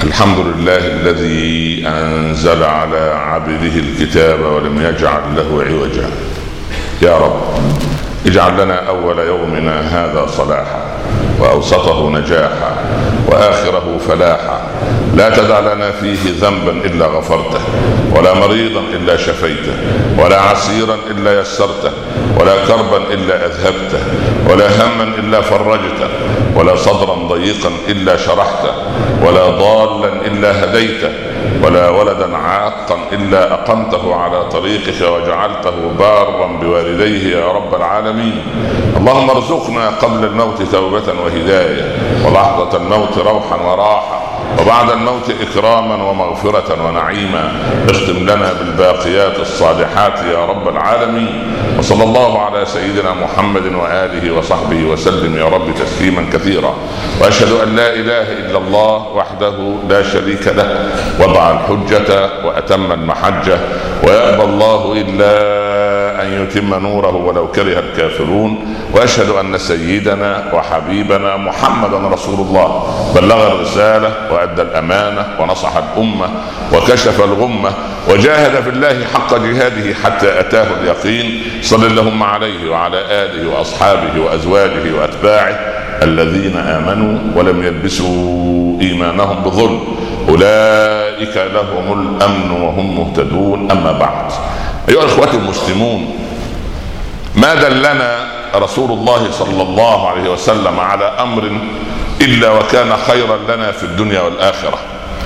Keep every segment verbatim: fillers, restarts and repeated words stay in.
الحمد لله الذي أنزل على عبده الكتاب ولم يجعل له عوجا. يا رب اجعل لنا أول يومنا هذا صلاحا، وأوسطه نجاحا، وآخره فلاحا. لا تدع لنا فيه ذنبا إلا غفرته، ولا مريضا إلا شفيته، ولا عسيرا إلا يسرته، ولا كربا إلا أذهبته، ولا هما إلا فرجته، ولا صدرا ضيقا إلا شرحته، ولا ضالا إلا هديته، ولا ولدا عاقا إلا أقمته على طريقك وجعلته بارا بوالديه يا رب العالمين. اللهم ارزقنا قبل الموت توبة وهداية، ولحظة الموت روحا وراحة، وبعد الموت إكراما ومغفرة ونعيما. اختم لنا بالباقيات الصالحات يا رب العالمين. وصلى الله على سيدنا محمد وآله وصحبه وسلم يا رب تسليما كثيرا. وأشهد أن لا إله إلا الله وحده لا شريك له، وضع الحجة وأتم المحجة، ويأبى الله إلا أن يتم نوره ولو كره الكافرون. وأشهد أن سيدنا وحبيبنا محمدا رسول الله بلغ الرسالة وأدى الأمانة ونصح الأمة وكشف الغمة وجاهد في الله حق جهاده حتى أتاه اليقين. صلى اللهم عليه وعلى آله وأصحابه وأزواجه وأتباعه الذين آمنوا ولم يلبسوا إيمانهم بظلم، أولئك لهم الأمن وهم مهتدون. أما بعد، أيها الأخوة المسلمون، ما دلنا رسول الله صلى الله عليه وسلم على أمر إلا وكان خيرا لنا في الدنيا والآخرة.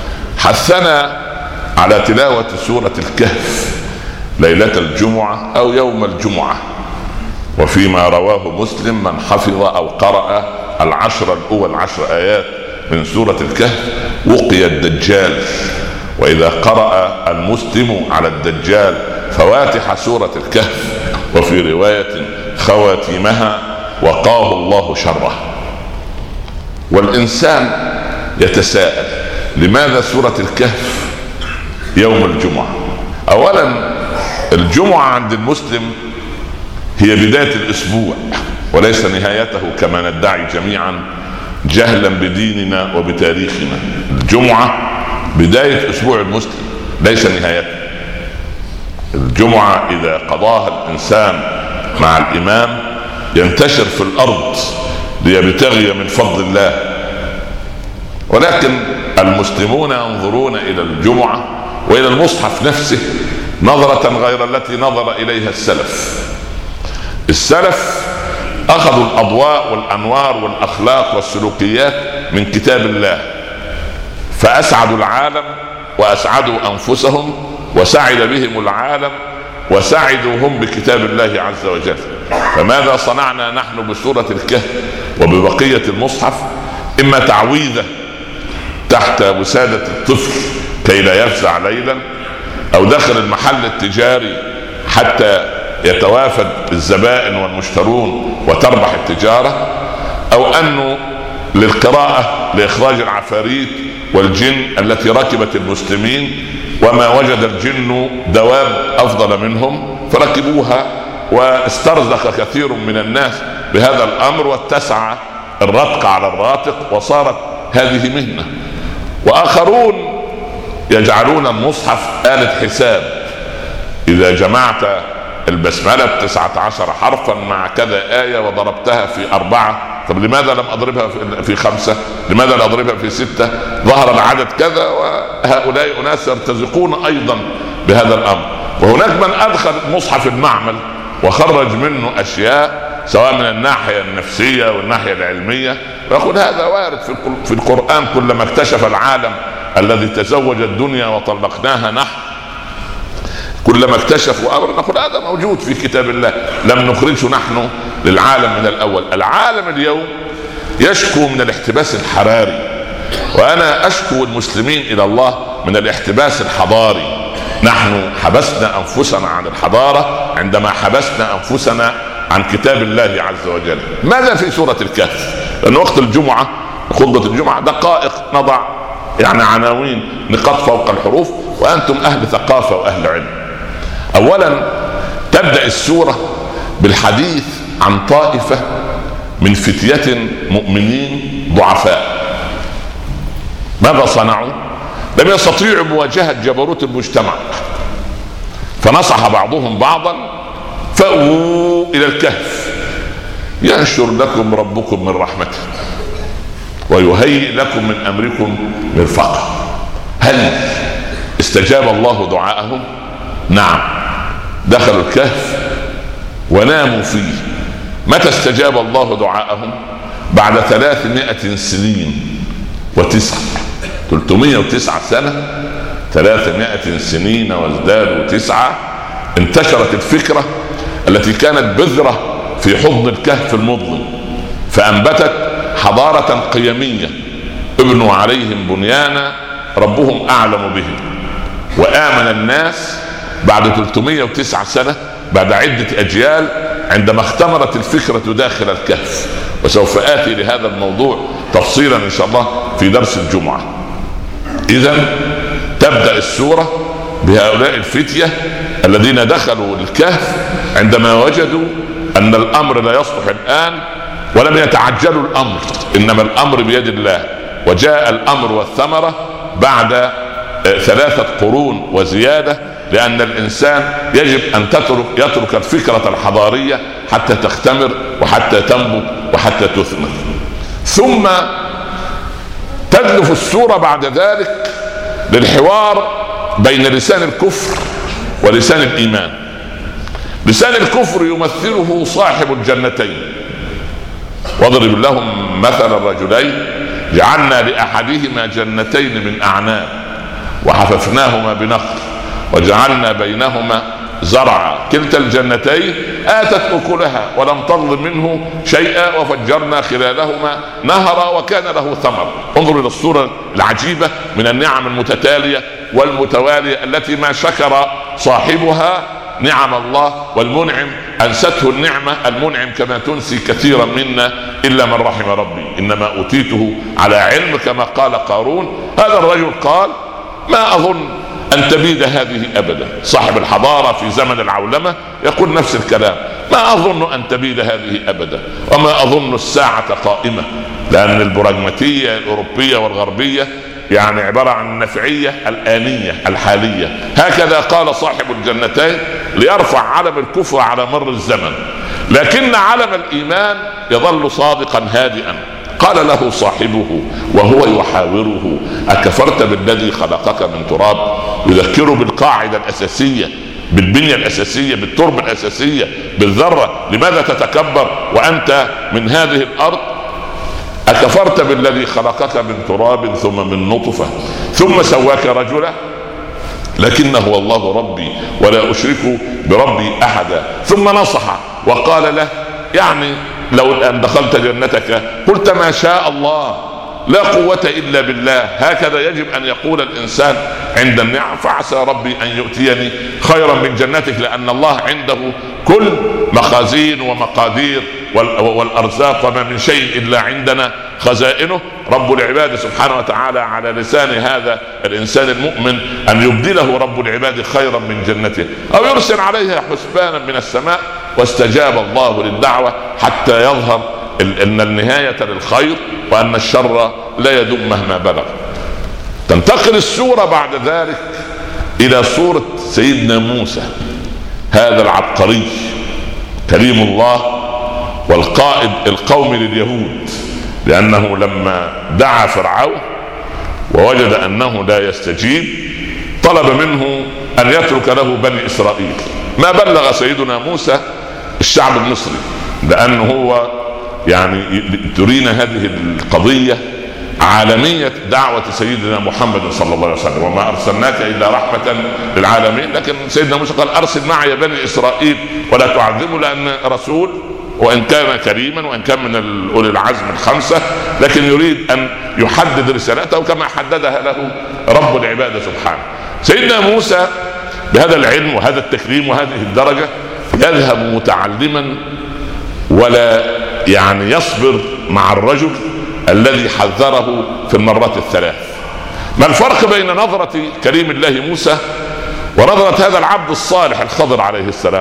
حثنا على تلاوة سورة الكهف ليلة الجمعة أو يوم الجمعة. وفيما رواه مسلم من حفظ أو قرأ العشر الأول عشر آيات من سورة الكهف وقي الدجال. وإذا قرأ المسلم على الدجال فواتح سورة الكهف، وفي رواية خواتيمها، وقاه الله شره. والإنسان يتساءل لماذا سورة الكهف يوم الجمعة؟ أولا، الجمعة عند المسلم هي بداية الأسبوع وليس نهايته كما ندعي جميعا جهلا بديننا وبتاريخنا. الجمعة بداية أسبوع المسلم ليس نهايته. الجمعة إذا قضاها الإنسان مع الإمام ينتشر في الأرض ليبتغي من فضل الله. ولكن المسلمون ينظرون إلى الجمعة وإلى المصحف نفسه نظرة غير التي نظر إليها السلف. السلف أخذوا الأضواء والأنوار والأخلاق والسلوكيات من كتاب الله، فأسعدوا العالم وأسعدوا أنفسهم وسعد بهم العالم وسعدوا هم بكتاب الله عز وجل. فماذا صنعنا نحن بسورة الكهف وببقية المصحف؟ إما تعويذة تحت وسادة الطفل كي لا يفزع ليلا، أو دخل المحل التجاري حتى يتوافد الزبائن والمشترون وتربح التجارة، أو أنه للقراءة لإخراج العفاريت والجن التي ركبت المسلمين، وما وجد الجن دواب أفضل منهم فركبوها، واسترزق كثير من الناس بهذا الأمر، واتسع الرتق على الراتق وصارت هذه مهنة. وآخرون يجعلون المصحف آلة حساب. إذا جمعت البسملة بتسعة عشر حرفا مع كذا آية وضربتها في أربعة، طب لماذا لم أضربها في خمسة؟ لماذا لا أضربها في ستة؟ ظهر العدد كذا، وهؤلاء أناس يرتزقون أيضا بهذا الأمر. وهناك من أدخل مصحف المعمل وخرج منه أشياء سواء من الناحية النفسية والناحية العلمية، ويقول هذا وارد في القرآن. كلما اكتشف العالم الذي تزوج الدنيا وطلقناها نحن، كلما اكتشفوا أمر نقول هذا موجود في كتاب الله، لم نخرجه نحن للعالم من الأول. العالم اليوم يشكو من الاحتباس الحراري، وأنا أشكو المسلمين إلى الله من الاحتباس الحضاري. نحن حبسنا أنفسنا عن الحضارة عندما حبسنا أنفسنا عن كتاب الله عز وجل. ماذا في سورة الكهف؟ لأن وقت الجمعة خطبة الجمعة دقائق نضع يعني عناوين نقاط فوق الحروف، وأنتم أهل ثقافة وأهل علم. أولا تبدأ السورة بالحديث عن طائفة من فتية مؤمنين ضعفاء. ماذا صنعوا؟ لم يستطيعوا مواجهة جبروت المجتمع، فنصح بعضهم بعضا فأووا إلى الكهف ينشر لكم ربكم من رحمته ويهيئ لكم من أمركم مرفقا. هل استجاب الله دعاءهم؟ نعم، دخلوا الكهف وناموا فيه. متى استجاب الله دعاءهم؟ بعد ثلاثمائة سنين وتسعة ثلاثمائة وتسعة سنة، ثلاثمائة سنين وازدادوا تسعة، انتشرت الفكرة التي كانت بذرة في حضن الكهف المظلم، فأنبتت حضارة قيمية ابنوا عليهم بنيانا ربهم أعلم بهم. وآمن الناس بعد ثلاثمائة وتسعة سنة، بعد عدة أجيال، عندما اختمرت الفكرة داخل الكهف. وسوف آتي لهذا الموضوع تفصيلا إن شاء الله في درس الجمعة. إذن تبدأ السورة بهؤلاء الفتية الذين دخلوا الكهف عندما وجدوا أن الأمر لا يصلح الآن، ولم يتعجلوا الأمر، إنما الأمر بيد الله. وجاء الأمر والثمرة بعد ثلاثة قرون وزيادة، لأن الإنسان يجب أن تترك يترك الفكرة الحضارية حتى تختمر وحتى تنبت وحتى تثمر. ثم تدلف السورة بعد ذلك للحوار بين لسان الكفر ولسان الإيمان. لسان الكفر يمثله صاحب الجنتين، واضرب لهم مثل الرجلين جعلنا لأحدهما جنتين من أعناب وحففناهما بنخل وجعلنا بينهما زرعا كلتا الجنتين آتت أكلها ولم تظلم منه شيئا وفجرنا خلالهما نهرا وكان له ثمر. انظروا إلى الصورة العجيبة من النعم المتتالية والمتوالية التي ما شكر صاحبها نعم الله، والمنعم أنسته النعمة المنعم كما تنسي كثيرا منا إلا من رحم ربي، إنما أوتيته على علم كما قال قارون. هذا الرجل قال ما أظن أن تبيد هذه أبدا. صاحب الحضارة في زمن العولمة يقول نفس الكلام، ما أظن أن تبيد هذه أبدا، وما أظن الساعة قائمة، لأن البراغماتية الأوروبية والغربية يعني عبارة عن النفعية الآنية الحالية. هكذا قال صاحب الجنتين ليرفع علم الكفر على مر الزمن، لكن علم الإيمان يظل صادقا هادئا. قال له صاحبه وهو يحاوره أكفرت بالذي خلقك من تراب؟ يذكره بالقاعدة الأساسية، بالبنية الأساسية، بالتربة الأساسية، بالذرة. لماذا تتكبر وأنت من هذه الأرض؟ أكفرت بالذي خلقك من تراب ثم من نطفة ثم سواك رجلا؟ لكنه هو الله ربي ولا أشرك بربي أحدا. ثم نصح وقال له يعني لو أن دخلت جنتك قلت ما شاء الله لا قوة إلا بالله. هكذا يجب أن يقول الإنسان عند النعم، فعسى ربي أن يؤتيني خيرا من جنتك، لأن الله عنده كل مخازين ومقادير والأرزاق، وما من شيء إلا عندنا خزائنه. رب العباد سبحانه وتعالى على لسان هذا الإنسان المؤمن أن يبدله رب العباد خيرا من جنته أو يرسل عليها حسبانا من السماء. واستجاب الله للدعوة حتى يظهر أن النهاية للخير وأن الشر لا يدوم مهما بلغ. تنتقل السورة بعد ذلك إلى سورة سيدنا موسى، هذا العبقري كريم الله والقائد القومي لليهود، لأنه لما دعا فرعون ووجد أنه لا يستجيب طلب منه أن يترك له بني إسرائيل. ما بلغ سيدنا موسى الشعب المصري، لأنه هو يعني ترينا هذه القضية عالمية دعوة سيدنا محمد صلى الله عليه وسلم، وما أرسلناك إلا رحمة للعالمين. لكن سيدنا موسى قال أرسل معي بني إسرائيل ولا تعذبوا، لأن رسول وإن كان كريما وإن كان من أولي العزم الخمسة، لكن يريد أن يحدد رسالته كما حددها له رب العباد سبحانه. سيدنا موسى بهذا العلم وهذا التكريم وهذه الدرجة يذهب متعلما ولا يعني يصبر مع الرجل الذي حذره في المرات الثلاث. ما الفرق بين نظرة كريم الله موسى ونظرة هذا العبد الصالح الخضر عليه السلام؟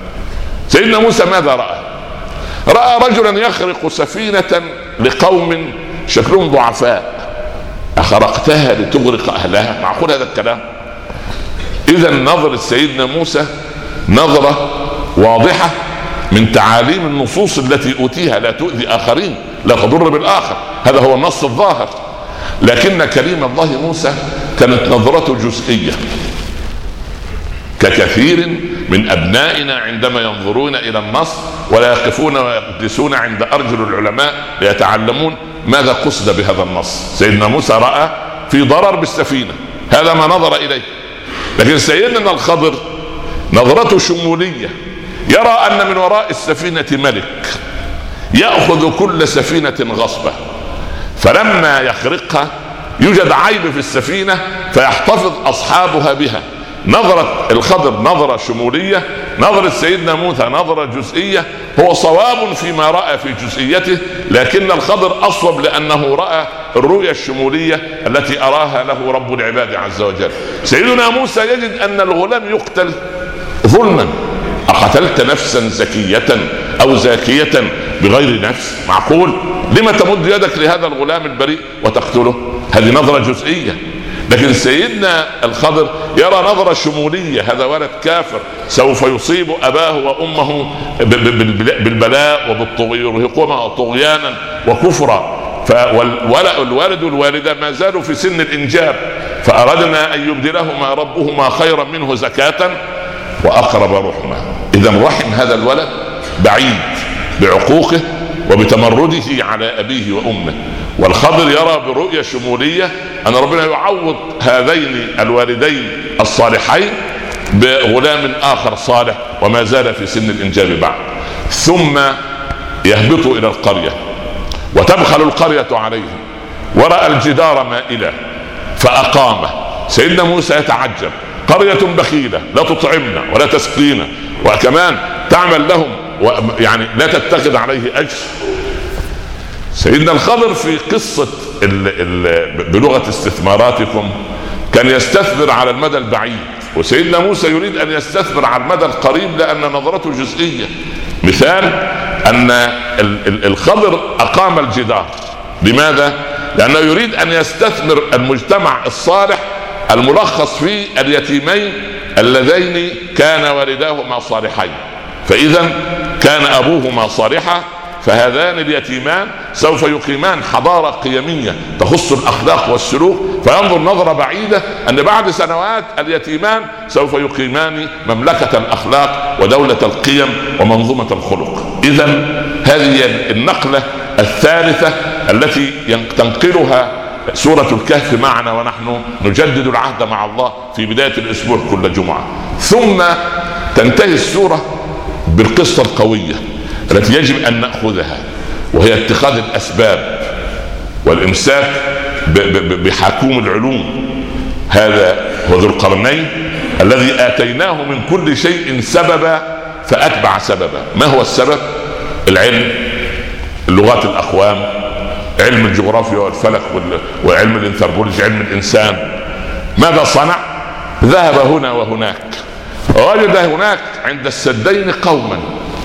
سيدنا موسى ماذا رأى؟ رأى رجلا يخرق سفينة لقوم شكلهم ضعفاء، أخرقتها لتغرق أهلها؟ معقول هذا الكلام؟ إذا نظرة سيدنا موسى نظرة واضحة من تعاليم النصوص التي أوتيها: لا تؤذي آخرين، لا تضر بالآخر. هذا هو النص الظاهر. لكن كريم الله موسى كانت نظرته جزئية، ككثير من أبنائنا عندما ينظرون إلى النص ولا يقفون ويقدسون عند أرجل العلماء ليتعلمون ماذا قصد بهذا النص. سيدنا موسى رأى في ضرر بالسفينة، هذا ما نظر إليه. لكن سيدنا الخضر نظرته شمولية، يرى أن من وراء السفينة ملك يأخذ كل سفينة غصبة، فلما يخرقها يوجد عيب في السفينة فيحتفظ أصحابها بها. نظرة الخضر نظرة شمولية، نظرة سيدنا موسى نظرة جزئية. هو صواب فيما رأى في جزئيته، لكن الخضر أصوب لأنه رأى الرؤية الشمولية التي أراها له رب العباد عز وجل. سيدنا موسى يجد أن الغلام يقتل ظلما. أقتلت نفسا زكية أو زاكية بغير نفس؟ معقول؟ لما تمد يدك لهذا الغلام البريء وتقتله؟ هذه نظرة جزئية. لكن سيدنا الخضر يرى نظرة شمولية: هذا ولد كافر سوف يصيب أباه وأمه بالبلاء وبالطغيان، يرهقهما طغيانا وكفرا. فالوالد والوالدة ما زالوا في سن الإنجاب، فأردنا أن يبدلهما ربهما خيرا منه زكاة وأقرب رحمة. إذا رحم هذا الولد بعيد بعقوقه وبتمرده على أبيه وأمه. والخضر يرى برؤية شمولية أن ربنا يعوض هذين الوالدين الصالحين بغلام آخر صالح وما زال في سن الإنجاب بعد. ثم يهبط إلى القرية وتبخل القرية عليهم، ورأى الجدار مائلا فأقامه. سيدنا موسى يتعجب: قرية بخيلة لا تطعمنا ولا تسقينا وكمان تعمل لهم يعني لا تتخذ عليه أجر. سيدنا الخضر في قصة ال ال بلغة استثماراتكم كان يستثمر على المدى البعيد، وسيدنا موسى يريد أن يستثمر على المدى القريب لأن نظرته جزئية. مثال أن الخضر أقام الجدار. لماذا؟ لأنه يريد أن يستثمر المجتمع الصالح الملخص في اليتيمين اللذين كان والداهما صالحين. فإذا كان أبوهما صالحا، فهذان اليتيمان سوف يقيمان حضارة قيمية تخص الأخلاق والسلوك، فينظر نظرة بعيدة أن بعد سنوات اليتيمان سوف يقيمان مملكة الأخلاق ودولة القيم ومنظومة الخلق. إذا هذه النقلة الثالثة التي تنقلها سورة الكهف معنا ونحن نجدد العهد مع الله في بداية الأسبوع كل جمعة. ثم تنتهي السورة بالقصة القوية التي يجب أن نأخذها، وهي اتخاذ الأسباب والإمساك بحكوم العلوم. هذا هو ذو القرنين الذي آتيناه من كل شيء سببا فأتبع سببا. ما هو السبب؟ العلم، اللغات الأقوام، علم الجغرافيا والفلك وعلم الانثروبولوجي، علم الإنسان. ماذا صنع؟ ذهب هنا وهناك، وجد هناك عند السدين قوما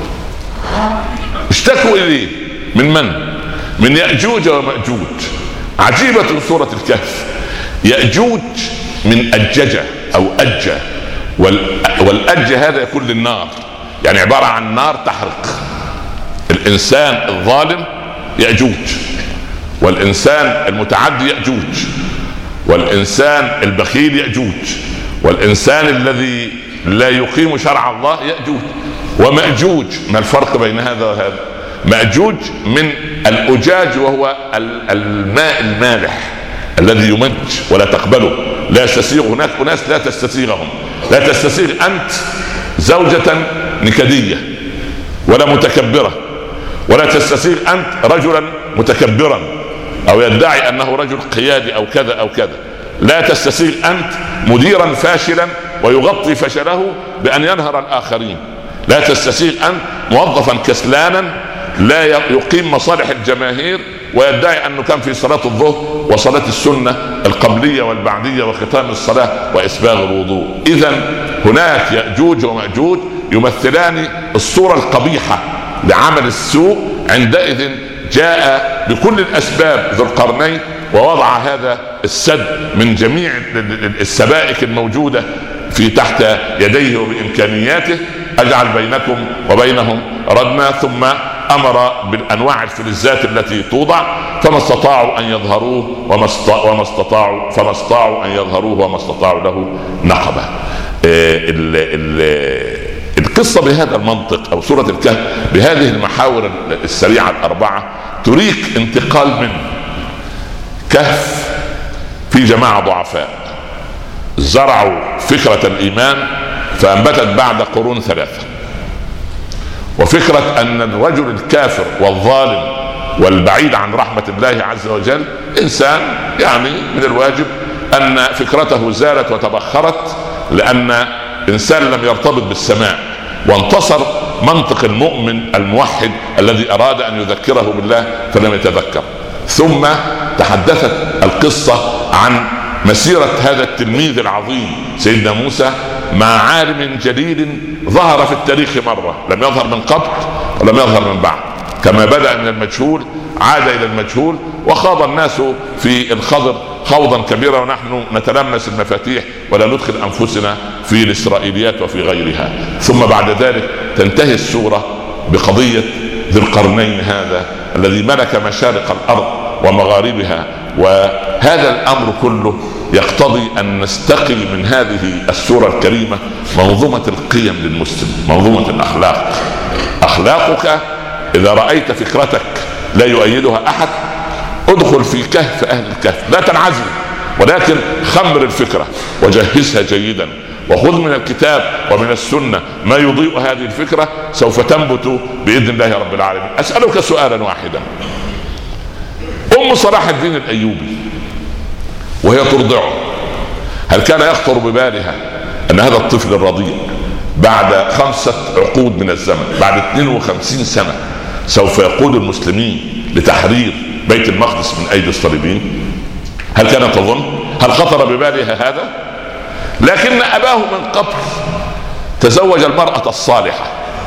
اشتكوا إليه. من من؟ من يأجوج ومأجوج. عجيبة سورة الكهف. يأجوج من أججة أو أجة، والأجة هذا يكون للنار، يعني عبارة عن نار تحرق. الإنسان الظالم يأجوج، والإنسان المتعدي يأجوج، والإنسان البخيل يأجوج، والإنسان الذي لا يقيم شرع الله يأجوج. ومأجوج ما الفرق بين هذا وهذا؟ مأجوج من الأجاج، وهو الماء المالح الذي يمج ولا تقبله، لا يستسيغ. هناك ناس لا تستسيغهم. لا تستسيغ أنت زوجة نكدية ولا متكبرة، ولا تستسيغ أنت رجلا متكبرا أو يدعي أنه رجل قيادي أو كذا أو كذا. لا تستسيغ أنت مديرا فاشلا ويغطي فشله بأن ينهر الآخرين. لا تستسيغ أنت موظفا كسلانا لا يقيم مصالح الجماهير ويدعي أنه كان في صلاة الظهر وصلاة السنة القبلية والبعدية وختام الصلاة وإسباغ الوضوء. إذن هناك يأجوج ومأجوج يمثلان الصورة القبيحة لعمل السوء. عندئذ جاء بكل الأسباب ذو القرنين ووضع هذا السد من جميع السبائك الموجودة في تحت يديه وبإمكانياته، أجعل بينكم وبينهم ردما. ثم أمر بالأنواع الفلزات التي توضع، فما استطاعوا أن يظهروه وما استطاعوا فما استطاعوا أن يظهروه وما استطاعوا له نقبة. القصة بهذا المنطق أو سورة الكهف بهذه المحاور السريعة الأربعة تريك انتقال من كهف في جماعة ضعفاء زرعوا فكرة الإيمان فأنبتت بعد قرون ثلاثة، وفكرة أن الرجل الكافر والظالم والبعيد عن رحمة الله عز وجل إنسان يعني من الواجب أن فكرته زالت وتبخرت، لأن إنسان لم يرتبط بالسماء، وانتصر منطق المؤمن الموحد الذي أراد أن يذكره بالله فلم يتذكر. ثم تحدثت القصة عن مسيرة هذا التلميذ العظيم سيدنا موسى مع عالم جليل ظهر في التاريخ مرة، لم يظهر من قبل ولم يظهر من بعد، كما بدأ من المجهول عاد إلى المجهول، وخاض الناس في الخضر خوضا كبيرا، ونحن نتلمس المفاتيح ولا ندخل أنفسنا في الإسرائيليات وفي غيرها. ثم بعد ذلك تنتهي السورة بقضية ذي القرنين هذا الذي ملك مشارق الأرض ومغاربها، وهذا الأمر كله يقتضي أن نستقي من هذه السورة الكريمة منظومة القيم للمسلم، منظومة الأخلاق. أخلاقك إذا رأيت فكرتك لا يؤيدها أحد ادخل في كهف أهل الكهف، لا تنعزل، ولكن خمر الفكرة وجهزها جيدا، وخذ من الكتاب ومن السنة ما يضيء هذه الفكرة، سوف تنبت بإذن الله رب العالمين. أسألك سؤالا واحدا، أم صلاح الدين الأيوبي وهي ترضعه هل كان يخطر ببالها أن هذا الطفل الرضيع بعد خمسة عقود من الزمن، بعد اثنين وخمسين سنة، سوف يقود المسلمين لتحرير بيت المقدس من أيدي الصليبيين؟ هل كانت تظن؟ هل خطر ببالها هذا؟ لكن أباه من قبل تزوج المرأة الصالحة،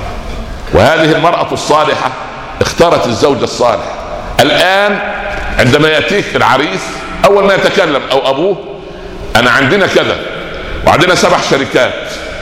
وهذه المرأة الصالحة اختارت الزوج الصالح. الآن عندما يأتيك العريس أول ما يتكلم أو أبوه أنا عندنا كذا وعندنا سبع شركات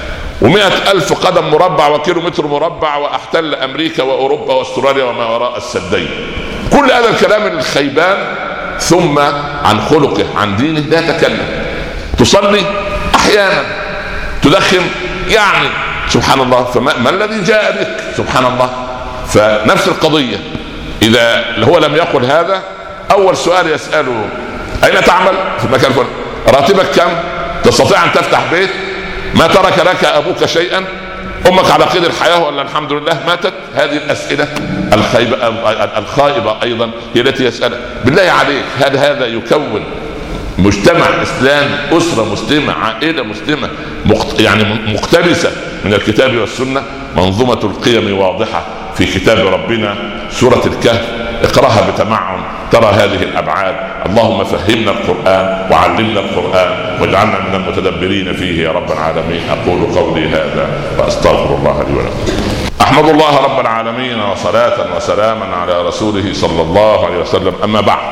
ومئة ألف قدم مربع وكيلو متر مربع وأحتل أمريكا وأوروبا وأستراليا وما وراء السدين، كل هذا الكلام الخيبان، ثم عن خلقه عن دينه لا يتكلم. تصلي أحيانا، تدخن يعني سبحان الله، فما ما الذي جاء بك سبحان الله. فنفس القضية إذا هو لم يقل هذا أول سؤال يسأله أين تعمل؟ في المكان الفلاني. راتبك كم؟ تستطيع أن تفتح بيت؟ ما ترك لك أبوك شيئا؟ أمك على قيد الحياة ولا الحمد لله ماتت؟ هذه الأسئلة الخيبة الخائبة أيضا هي التي يسألها. بالله عليك هل هذا يكون مجتمع إسلامي، أسرة مسلمة، عائلة مسلمة يعني مقتبسة من الكتاب والسنة؟ منظومة القيم واضحة في كتاب ربنا سورة الكهف، اقرأها بتمعن ترى هذه الأبعاد. اللهم فهمنا القرآن وعلمنا القرآن واجعلنا من المتدبرين فيه يا رب العالمين. أقول قولي هذا وأستغفر الله لي ولكم. أحمد الله رب العالمين وصلاة وسلاما على رسوله صلى الله عليه وسلم. أما بعد،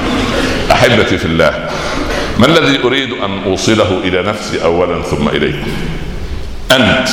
أحبتي في الله، ما الذي أريد أن أوصله إلى نفسي أولا ثم إليكم؟ أنت،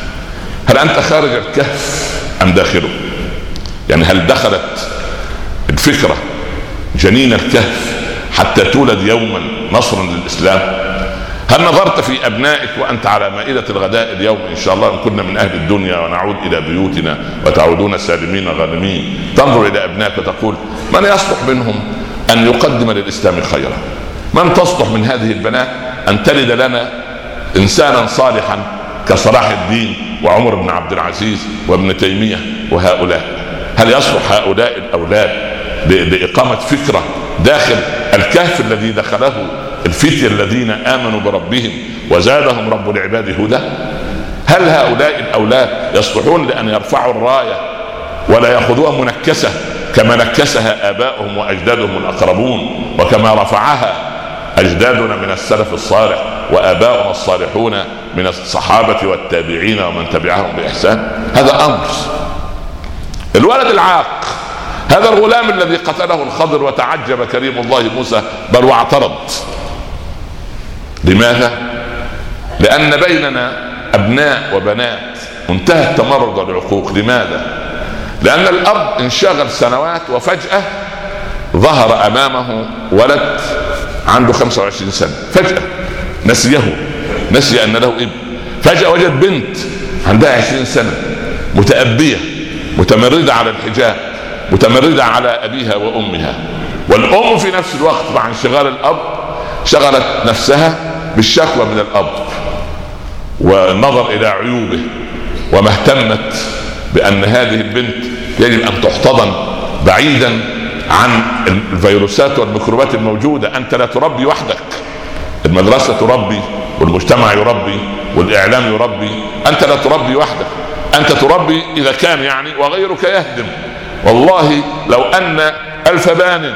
هل أنت خارج الكهف أم داخله؟ يعني هل دخلت الفكرة جنين الكهف حتى تولد يوما نصرا للإسلام؟ هل نظرت في أبنائك وأنت على مائدة الغداء اليوم إن شاء الله إن كنا من أهل الدنيا ونعود إلى بيوتنا وتعودون سالمين غانمين، تنظر إلى أبنائك وتقول من يصلح منهم أن يقدم للإسلام خيرا؟ من تصلح من هذه البنات أن تلد لنا إنسانا صالحا كصلاح الدين وعمر بن عبد العزيز وابن تيمية وهؤلاء؟ هل يصلح هؤلاء الأولاد لإقامة فكرة داخل الكهف الذي دخله الفتية الذين آمنوا بربهم وزادهم رب العباد هدى؟ هل هؤلاء الأولاد يصلحون لأن يرفعوا الراية ولا يأخذوها منكسة كما نكسها آباؤهم وأجدادهم الأقربون، وكما رفعها أجدادنا من السلف الصالح وآباؤنا الصالحون من الصحابة والتابعين ومن تبعهم بإحسان؟ هذا أمر. الولد العاق هذا الغلام الذي قتله الخضر وتعجب كريم الله موسى بل واعترض. لماذا؟ لأن بيننا أبناء وبنات منتهى التمرد والعقوق. لماذا؟ لأن الأب انشغل سنوات وفجأة ظهر أمامه ولد عنده خمسة وعشرين سنة، فجأة نسيه، نسي أن له ابن. فجأة وجد بنت عندها عشرين سنة متأبية متمردة على الحجاب، متمردة على أبيها وأمها. والأم في نفس الوقت مع انشغال الأب شغلت نفسها بالشكوى من الأب والنظر إلى عيوبه، وما اهتمت بأن هذه البنت يجب أن تحتضن بعيدا عن الفيروسات والميكروبات الموجودة. أنت لا تربي وحدك، المدرسة تربي والمجتمع يربي والإعلام يربي، أنت لا تربي وحدك، أنت تربي إذا كان يعني وغيرك يهدم. والله لو أن ألف بان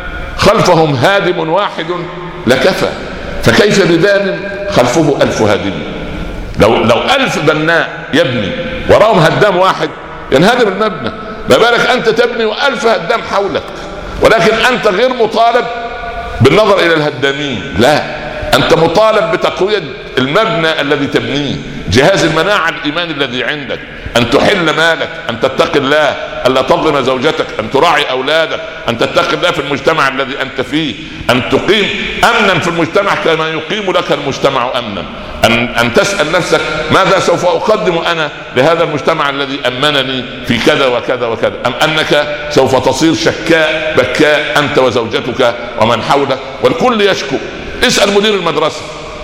خلفهم هادم واحد لكفى، فكيف ببان خلفه ألف هادم؟ لو, لو ألف بناء يبني وراهم هدام واحد ينهدم المبنى، ما بالك أنت تبني وألف هدام حولك؟ ولكن أنت غير مطالب بالنظر إلى الهدامين، لا، أنت مطالب بتقوية المبنى الذي تبنيه، جهاز المناعة الإيماني الذي عندك، أن تحل مالك، أن تتقي الله، ألا تظلم زوجتك، أن تراعي أولادك، أن تتقي الله في المجتمع الذي أنت فيه، أن تقيم أمنا في المجتمع كما يقيم لك المجتمع أمنا، أن, أن تسأل نفسك ماذا سوف أقدم أنا لهذا المجتمع الذي أمنني في كذا وكذا وكذا، أم أنك سوف تصير شكاء بكاء أنت وزوجتك ومن حولك والكل يشكو. اسأل مدير المدرسة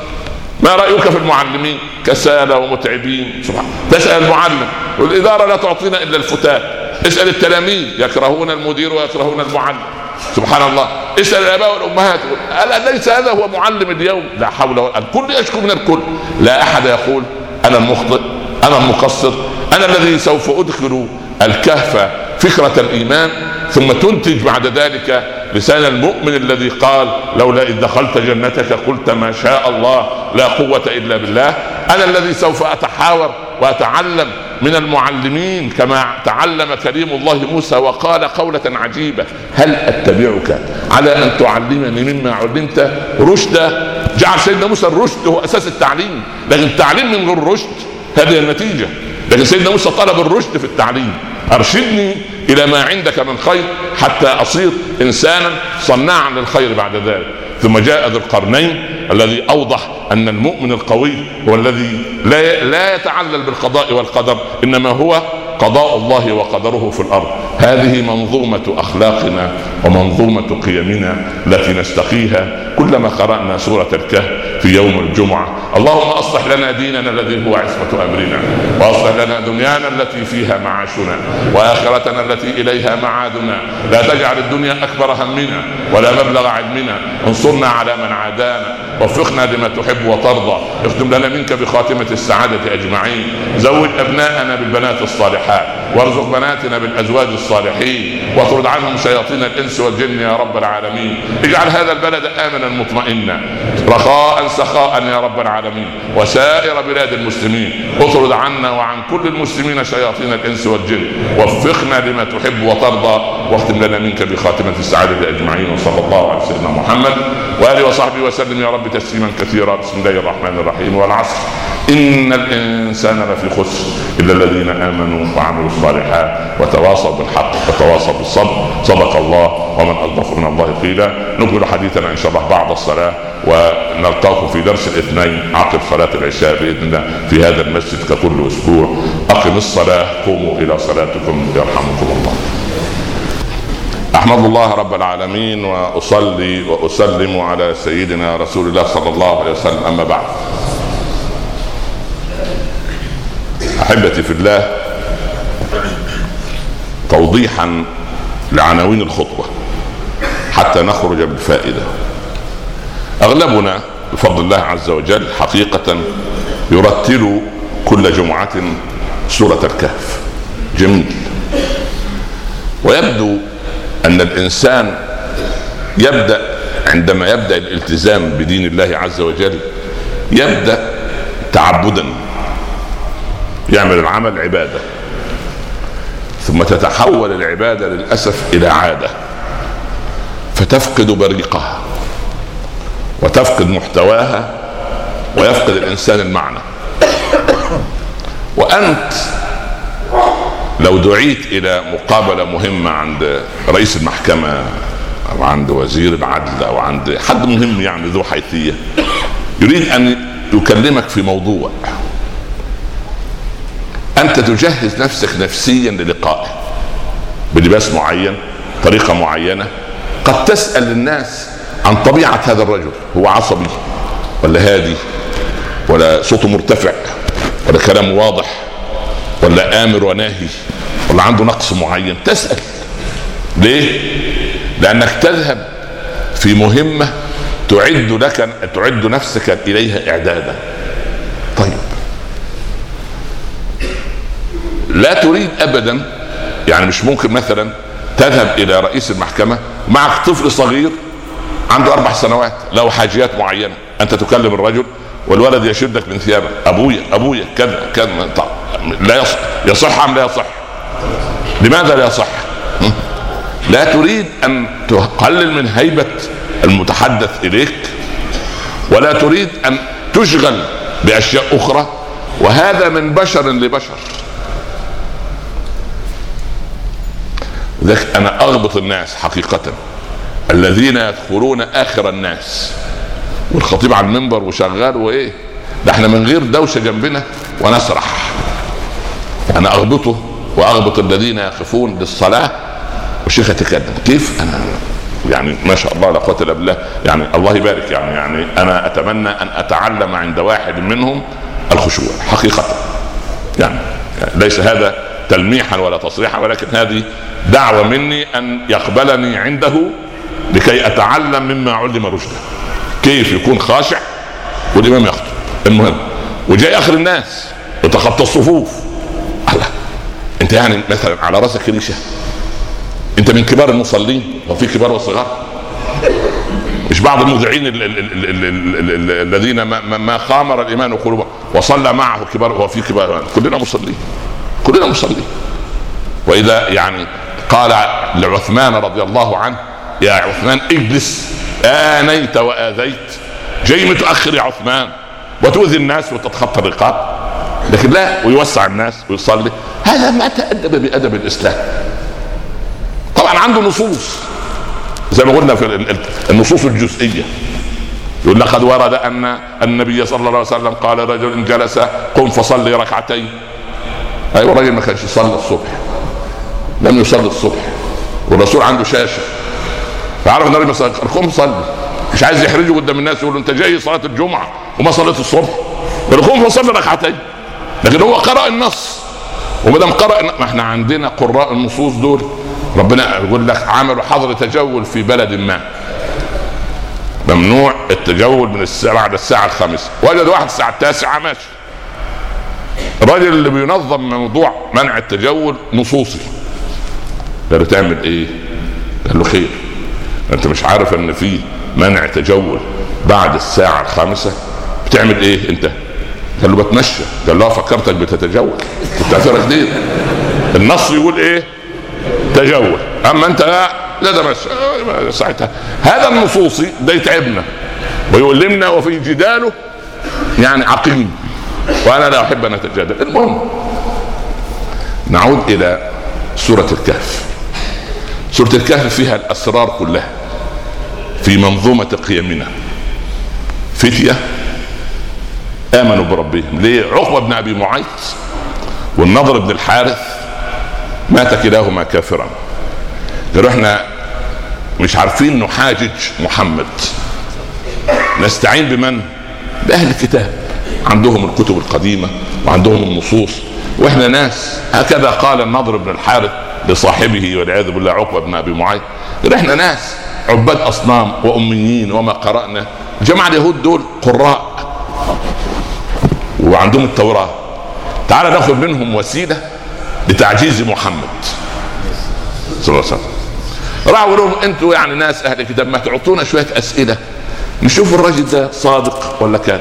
ما رأيك في المعلمين؟ كسالى ومتعبين. سبحان. تسأل المعلم والإدارة لا تعطينا إلا الفتات. اسأل التلاميذ يكرهون المدير ويكرهون المعلم. سبحان الله. اسأل الآباء والأمهات ألا ليس هذا هو معلم اليوم؟ لا حول ولا قوة. الكل يشكو من الكل، لا أحد يقول أنا المخطئ، أنا المقصر، أنا الذي سوف أدخل الكهف فكرة الإيمان ثم تنتج بعد ذلك لسان المؤمن الذي قال لولا إذ دخلت جنتك قلت ما شاء الله لا قوة إلا بالله. أنا الذي سوف أتحاور وأتعلم من المعلمين كما تعلم كريم الله موسى وقال قولة عجيبة: هل أتبعك على أن تعلمني مما علمت رشدا؟ جعل سيدنا موسى الرشد هو أساس التعليم، لكن التعليم من غير رشد هذه النتيجة. لكن سيدنا موسى طلب الرشد في التعليم، أرشدني إلى ما عندك من خير حتى أصير إنسانا صناعا للخير بعد ذلك. ثم جاء ذو القرنين الذي أوضح أن المؤمن القوي هو الذي لا, لا يتعلل بالقضاء والقدر، إنما هو قضاء الله وقدره في الأرض. هذه منظومة أخلاقنا ومنظومة قيمنا التي نستقيها كلما قرأنا سورة الكهف في يوم الجمعة. اللهم أصلح لنا ديننا الذي هو عصمة أمرنا، وأصلح لنا دنيانا التي فيها معاشنا، وآخرتنا التي إليها معادنا. لا تجعل الدنيا أكبر همنا ولا مبلغ علمنا، انصرنا على من عادانا، وفقنا لما تحب وترضى، اختم لنا منك بخاتمة السعادة أجمعين. زوج أبناءنا بالبنات الصالحات، وارزق بناتنا بالأزواج الصالحين، واطرد عنهم شياطين الإنس والجن يا رب العالمين. اجعل هذا البلد آمنا مطمئنا رخاء سخاء يا رب العالمين، وسائر بلاد المسلمين. اطرد عنا وعن كل المسلمين شياطين الإنس والجن، وفقنا لما تحب وترضى، واختم لنا منك بخاتمة السعادة أجمعين. وصلى الله على سيدنا محمد وآله وصحبه وسلم يا رب تسليما كثيرا. بسم الله الرحمن الرحيم. والعصر إن الإنسان لفي خسر إلا الذين آمنوا وعملوا الصالحات وتواصوا بالحق وتواصوا بالصبر. صدق الله ومن أصدق من الله قيلا. نكمل حديثنا إن شاء الله بعد الصلاة، ونلقاكم في درس الاثنين عقب صلاة العشاء بإذن الله في هذا المسجد ككل أسبوع. أقم الصلاة، قوموا إلى صلاتكم يرحمكم الله. أحمد الله رب العالمين، وأصلي وأسلم على سيدنا رسول الله صلى الله عليه وسلم. أما بعد، أحبتي في الله، توضيحا لعناوين الخطبة حتى نخرج بالفائدة. أغلبنا بفضل الله عز وجل حقيقة يرتل كل جمعة سورة الكهف، جميل، ويبدو أن الإنسان يبدأ عندما يبدأ الالتزام بدين الله عز وجل يبدأ تعبدا، يعمل العمل عبادة، ثم تتحول العبادة للأسف إلى عادة، فتفقد بريقها وتفقد محتواها ويفقد الإنسان المعنى. وأنت لو دعيت إلى مقابلة مهمة عند رئيس المحكمة أو عند وزير العدل أو عند حد مهم يعني ذو حيثية يريد أن يكلمك في موضوع، أنت تجهز نفسك نفسيا للقائه بلباس معين، طريقة معينة. قد تسأل الناس عن طبيعة هذا الرجل، هو عصبي ولا هادي ولا صوته مرتفع ولا كلام واضح ولا آمر وناهي ولا عنده نقص معين. تسأل ليه؟ لأنك تذهب في مهمة تعد لك تعد نفسك إليها إعدادا. طيب لا تريد أبدا، يعني مش ممكن مثلا تذهب إلى رئيس المحكمة معك طفل صغير عنده أربع سنوات له حاجيات معينة، أنت تكلم الرجل والولد يشدك من ثيابك، أبويا أبويا كذا كذا. لا يصح. يصح أم لا يصح؟ لماذا لا يصح؟ لا تريد أن تقلل من هيبة المتحدث إليك، ولا تريد أن تشغل بأشياء أخرى، وهذا من بشر لبشر. ذلك أنا أغبط الناس حقيقة الذين يدخلون آخر الناس والخطيب على المنبر وشغال وإيه ده، احنا من غير دوشة جنبنا ونسرح. أنا أغبطه وأغبط الذين يقفون للصلاة والشيخ يتكلم كيف. أنا يعني ما شاء الله لا قوة إلا بالله، يعني الله يبارك. يعني يعني أنا أتمنى أن أتعلم عند واحد منهم الخشوع حقيقة. يعني, يعني ليس هذا تلميحا ولا تصريحا، ولكن هذه دعوة مني أن يقبلني عنده لكي أتعلم مما علم رشده، كيف يكون خاشع والإمام يخطب. المهم وجاي آخر الناس وتخطى الصفوف. الله، أنت يعني مثلا على رأسك ريشة، أنت من كبار المصلين وفي كبار وصغار. مش بعض المذيعين الذين ما خامر الإيمان قلوبهم وصلى معه كبار وفي كبار. كلنا مصلين، كلنا مصلين. وإذا يعني قال لعثمان رضي الله عنه يا عثمان اجلس، آنيت وآذيت، جاي متأخر يا عثمان وتؤذي الناس وتتخطى الرقاب. لكن لا، ويوسع الناس ويصلي. هذا ما تأدب بأدب الإسلام. طبعا عنده نصوص زي ما قلنا في النصوص الجزئية، يقول لقد ورد أن النبي صلى الله عليه وسلم قال رجل إن جلس قم فصلي ركعتين. أيوة، الرجل ما كانش يصلي الصبح، لم يصلي الصبح، والرسول عنده شاشة فعرف النبي مثلا قم صلي. مش عايز يحرجه قدام الناس، يقول له انت جاي صلاة الجمعة وما صليت الصبح، قم فصلي ركعتين. لكن هو قرأ النص، ومدام قرأ، ما احنا عندنا قراء النصوص دول ربنا يقول لك عملوا حظر تجول في بلد ما، ممنوع التجول من الساعة بعد الساعة الخامسة. وجد واحد الساعة التاسعة ماشي. الراجل اللي بينظم موضوع منع التجول نصوصي، قال له تعمل ايه؟ قال له خير، انت مش عارف ان في منع تجول بعد الساعة الخامسة؟ بتعمل ايه انت؟ قال له بتمشى. قال له فكرتك بتتجول، كنت اثرك دي. النص يقول ايه؟ تجول، اما انت لا لا ده مش ساعتها. هذا النصوصي ده يتعبنا ويؤلمنا وفي جداله يعني عقيم، وانا لا احب ان اتجادل. المهم نعود الى سورة الكهف. سورة الكهف فيها الاسرار كلها في منظومة قيمنا. فتية امنوا بربهم. ليه؟ عقبة بن ابي معيط والنضر بن الحارث مات كلاهما كافرا. قالوا احنا مش عارفين نحاجج محمد، نستعين بمن؟ بأهل الكتاب، عندهم الكتب القديمة وعندهم النصوص، واحنا ناس. هكذا قال النضر بن الحارث لصاحبه والعياذ بالله عقبة بن ابي معيط، قال احنا ناس عباد اصنام واميين وما قرأنا. جماعة اليهود دول قراء وعندهم التوراة، تعال ناخذ منهم وسيلة لتعجيز محمد صلى الله عليه وسلم. راحوا لهم انتوا يعني ناس اهل الكتاب، ما تعطونا شويه اسئله نشوف الراجل ده صادق ولا كاذب.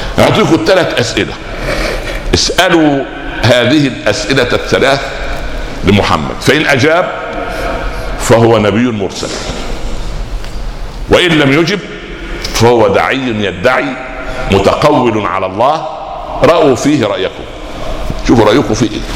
اعطيكم ثلاث اسئله، اسالوا هذه الاسئله الثلاث لمحمد، فإن أجاب فهو نبي مرسل، وإن لم يجب فهو داعي يدعي متقول على الله. رأوا فيه رأيكم، شوفوا رأيكم فيه إيه.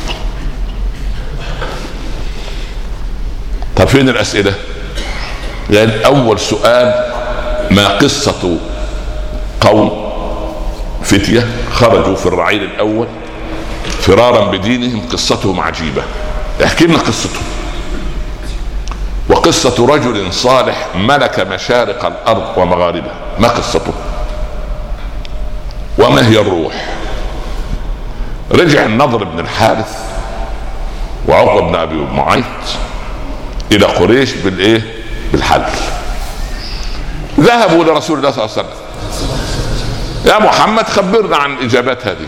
طب فين الأسئلة؟ يعني أول سؤال: ما قصة قوم فتية خرجوا في الرعيل الأول فرارا بدينهم؟ قصتهم عجيبة، احكي لنا قصتهم. وقصة رجل صالح ملك مشارق الأرض ومغاربها، ما قصته؟ وما هي الروح؟ رجع النضر بن الحارث وعقبة بن أبي معيط إلى قريش بالإيه؟ بالحل. ذهبوا لرسول الله صلى الله عليه وسلم: يا محمد خبرنا عن الإجابات هذه.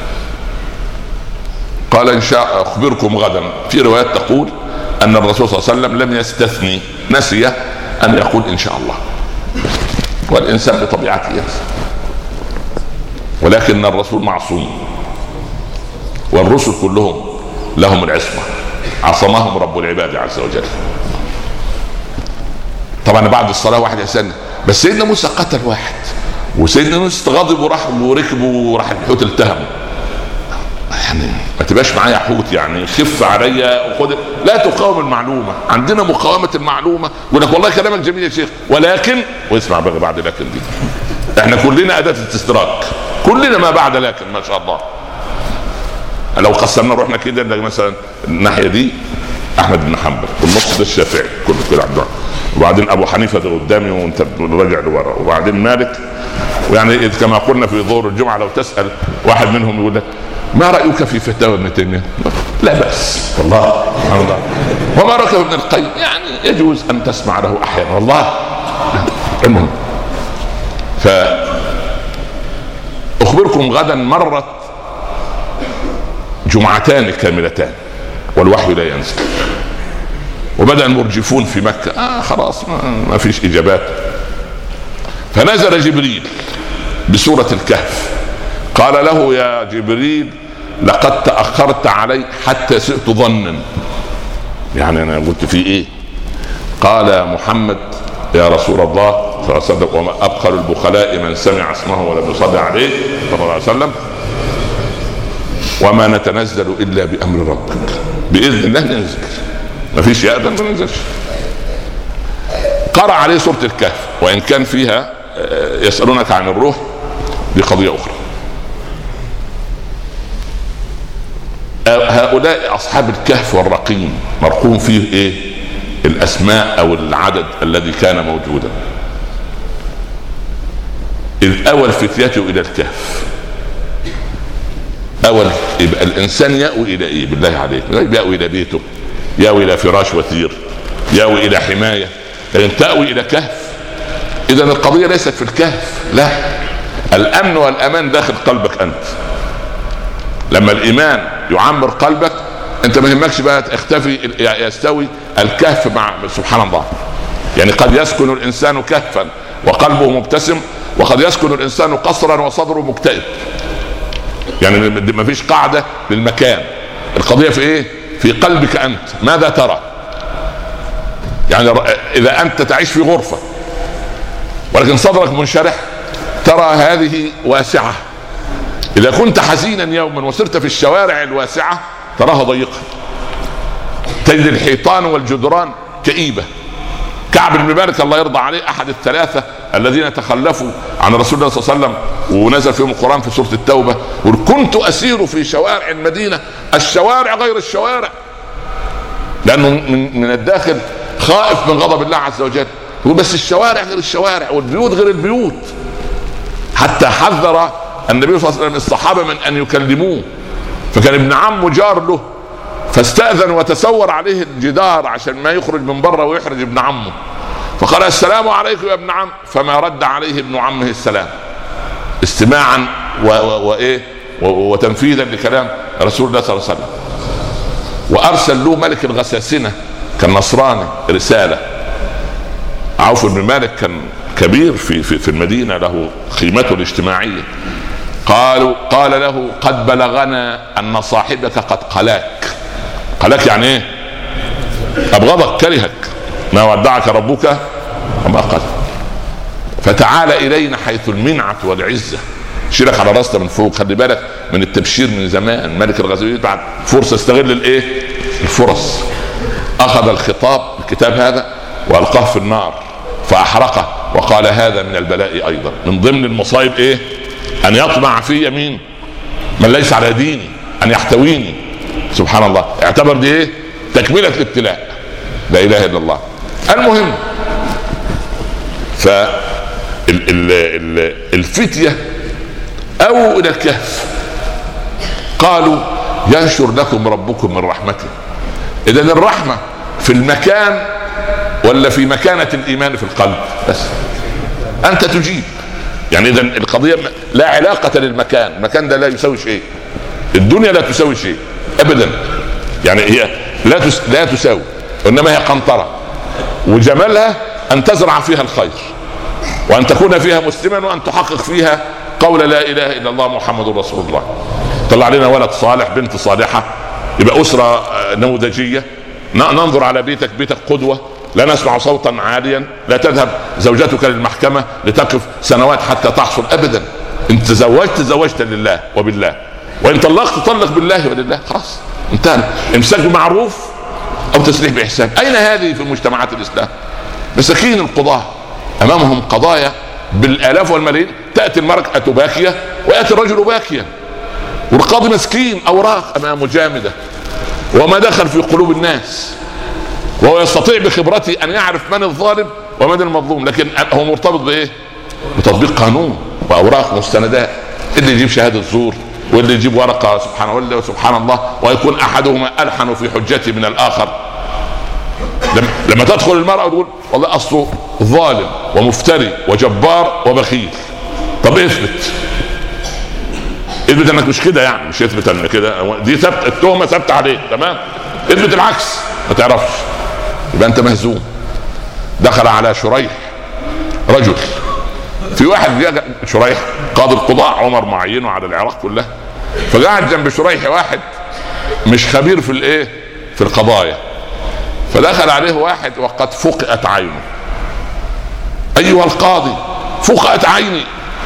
قال: إن شاء أخبركم غدا. في روايات تقول أن الرسول صلى الله عليه وسلم لم يستثني، نسي أن يقول إن شاء الله، والإنسان بطبيعته ينسى، ولكن الرسول معصوم، والرسل كلهم لهم العصمة، عصمهم رب العباد عز وجل. طبعا بعد الصلاة واحد يسألني: بس سيدنا موسى قتل واحد، وسيدنا موسى غضب وراح وركبه وراح الحوت التهمه، يعني ما تبقاش معايا حوت، يعني خف عليا وخد. لا تقاوم المعلومة، عندنا مقاومة المعلومة. يقول لك: والله كلامك جميل يا شيخ، ولكن، واسمع بقى بعد لكن دي، احنا كلنا أداة استدراك، كلنا ما بعد لكن، ما شاء الله. لو قسمنا روحنا كده، مثلا الناحية دي أحمد بن حنبل، والنص ده الشافعي، كله كده عبد، وبعدين أبو حنيفة ده قدامي وأنت راجع لورا، وبعدين مالك. ويعني كما قلنا في ظهور الجمعة، لو تسأل واحد منهم يقول لك: ما رأيك في فتاوى ابن تيمية؟ لا بأس والله. وما رأيك ابن القيم؟ يعني يجوز أن تسمع له أحيانا والله. المهم، فأخبركم غدا مرت جمعتان كاملتان والوحي لا ينزل، وبدأ المرجفون في مكة آه خلاص ما فيش إجابات. فنزل جبريل بسورة الكهف، قال له: يا جبريل لقد تأخرت علي حتى سئت ظنا. يعني أنا قلت في إيه؟ قال: يا محمد يا رسول الله صلى الله عليه وسلم: وما أبخل البخلاء من سمع اسمه ولم يصلي عليه صلى الله عليه وسلم، وما نتنزل إلا بأمر ربك، بإذن الله ننزل، ما فيش يأذن ما ننزلش. قرأ عليه سورة الكهف، وإن كان فيها يسألونك عن الروح بقضية أخرى. هؤلاء أصحاب الكهف والرقيم مرقوم فيه إيه؟ الأسماء أو العدد الذي كان موجودا. إذ أوى الفتية إلى الكهف، أول يبقى الإنسان يأوي إلى إيه؟ بالله عليك، يأوي إلى بيته، يأوي إلى فراش وثير، يأوي إلى حماية، لكن تأوي إلى كهف. إذن القضية ليست في الكهف، لا، الأمن والأمان داخل قلبك أنت. لما الإيمان يعمر قلبك أنت ما يهمكش بقى اختفي يستوي الكهف مع، سبحان الله. يعني قد يسكن الإنسان كهفا وقلبه مبتسم، وقد يسكن الإنسان قصرا وصدره مكتئب. يعني ما فيش قاعدة للمكان، القضية في إيه؟ في قلبك أنت، ماذا ترى؟ يعني إذا أنت تعيش في غرفة ولكن صدرك منشرح ترى هذه واسعة. إذا كنت حزينا يوما وسرت في الشوارع الواسعة تراها ضيقة، تجد الحيطان والجدران كئيبة. كعب بن مالك الله يرضى عليه أحد الثلاثة الذين تخلفوا عن رسول الله صلى الله عليه وسلم ونزل فيهم القرآن في سورة التوبة، وكنت أسير في شوارع المدينة، الشوارع غير الشوارع، لأنه من الداخل خائف من غضب الله عز وجل. بس الشوارع غير الشوارع والبيوت غير البيوت. حتى حذر النبي صلى الله عليه وسلم الصحابة من أن يكلموه، فكان ابن عمه جار له فاستأذن وتسور عليه الجدار عشان ما يخرج من بره ويحرج ابن عمه، فقال: السلام عليكم يا ابن عم، فما رد عليه ابن عمه السلام، استماعا وإيه وتنفيذا لكلام رسول الله صلى الله عليه وسلم. وأرسل له ملك الغساسنة كان نصراني رسالة. عوف بن مالك كان كبير في في, في المدينة، له قيمته الاجتماعية. قالوا قال له: قد بلغنا أن صاحبك قد قلاك قالك يعني ايه؟ ابغضك كرهك، ما ودعك ربك وما قال. فتعال الينا حيث المنعة والعزة، شيلك على راسنا من فوق. خلي بالك من التبشير من زمان، ملك الغزوين بعد فرصة استغل الايه؟ الفرص. اخذ الخطاب الكتاب هذا والقاه في النار فاحرقه، وقال هذا من البلاء ايضا، من ضمن المصائب ايه؟ ان يطمع في يمين من ليس على ديني، ان يحتويني. سبحان الله، اعتبر دي ايه؟ تكملة الابتلاء. لا اله الا الله. المهم، فالفتية او الى الكهف قالوا ينشر لكم ربكم من رحمته. اذا الرحمة في المكان ولا في مكانة الايمان في القلب؟ بس انت تجيب. يعني اذا القضية لا علاقة للمكان، المكان ده لا يسوي شيء، الدنيا لا تسوي شيء ابدا. يعني هي لا تس... لا تساوي، انما هي قنطرة، وجمالها ان تزرع فيها الخير، وان تكون فيها مسلما، وان تحقق فيها قول لا اله الا الله محمد رسول الله. طلع علينا ولد صالح، بنت صالحة، يبقى اسرة نموذجية. ننظر على بيتك، بيتك قدوة، لا نسمع صوتا عاليا، لا تذهب زوجتك للمحكمة لتقف سنوات حتى تحصل ابدا. انت تزوجت تزوجت لله وبالله، وان طلقت طلق بالله ولله، خلاص انتهى. امساك بمعروف او تسريح باحسان. اين هذه في مجتمعات الاسلام؟ مساكين القضاة امامهم قضايا بالالاف والملايين، تاتي المرأة باكية وياتي الرجل باكيا، والقاضي مسكين اوراق امامه جامدة، وما دخل في قلوب الناس، وهو يستطيع بخبرته ان يعرف من الظالم ومن المظلوم، لكن هو مرتبط بايه؟ بتطبيق قانون واوراق مستندات. اللي يجيب شهادة زور، واللي يجيب ورقة سبحان الله وسبحان الله، ويكون احدهما الحن في حجته من الاخر. لما تدخل المرأة وتقول والله اصله ظالم ومفتري وجبار وبخيل، طب اثبت اثبت انك مش كده، يعني مش اثبت انك كده، دي ثبت التهمة ثبت عليك، تمام؟ اثبت العكس، ما تعرفش، يبقى انت مهزوم. دخل على شريح رجل، في واحد جاء شريح قاضي القضاء، عمر معينه على العراق كلها، فقاعد جنب شريح واحد مش خبير في الايه؟ في القضايا. فدخل عليه واحد وقد فقئت عينه. ايها القاضي فقئت عيني.